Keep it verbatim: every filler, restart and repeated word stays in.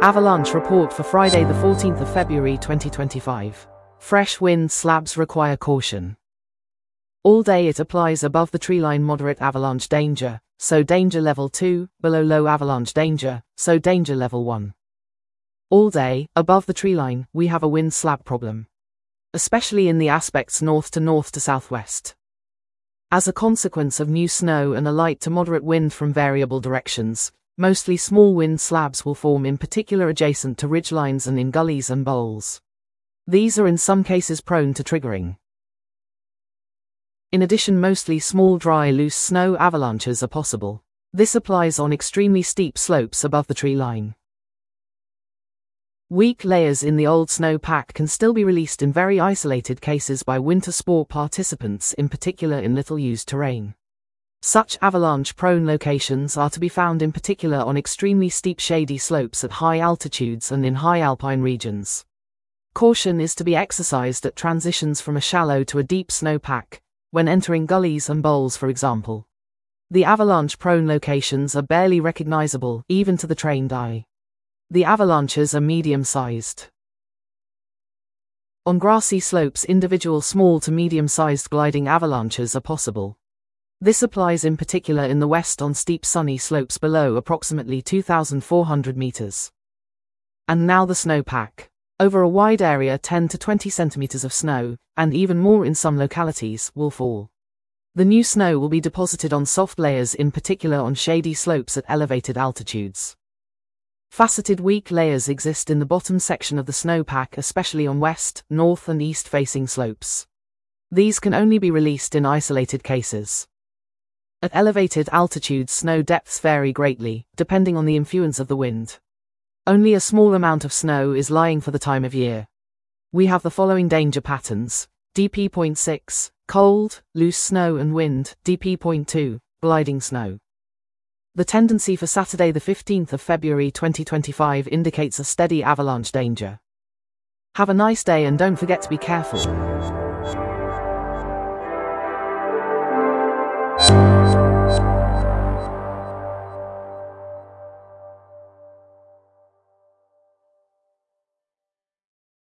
Avalanche report for Friday the fourteenth of February twenty twenty-five. Fresh wind slabs require caution. All day it applies above the treeline moderate avalanche danger, so danger level two, below low avalanche danger, so danger level one. All day, above the treeline, we have a wind slab problem, especially in the aspects north to north to southwest. As a consequence of new snow and a light to moderate wind from variable directions, mostly small wind slabs will form, in particular adjacent to ridgelines and in gullies and bowls. These are in some cases prone to triggering. In addition, mostly small dry loose snow avalanches are possible. This applies on extremely steep slopes above the tree line. Weak layers in the old snow pack can still be released in very isolated cases by winter sport participants, in particular in little used terrain. Such avalanche-prone locations are to be found in particular on extremely steep shady slopes at high altitudes and in high alpine regions. Caution is to be exercised at transitions from a shallow to a deep snowpack, when entering gullies and bowls for example. The avalanche-prone locations are barely recognizable even to the trained eye. The avalanches are medium-sized. On grassy slopes, individual small to medium-sized gliding avalanches are possible. This applies in particular in the west on steep sunny slopes below approximately two thousand four hundred meters. And now the snowpack. Over a wide area, ten to twenty centimeters of snow, and even more in some localities, will fall. The new snow will be deposited on soft layers, in particular on shady slopes at elevated altitudes. Faceted weak layers exist in the bottom section of the snowpack, especially on west, north and east facing slopes. These can only be released in isolated cases. At elevated altitudes, snow depths vary greatly, depending on the influence of the wind. Only a small amount of snow is lying for the time of year. We have the following danger patterns: D P zero point six, cold, loose snow and wind, D P zero point two, gliding snow. The tendency for Saturday the fifteenth of February twenty twenty-five indicates a steady avalanche danger. Have a nice day and don't forget to be careful.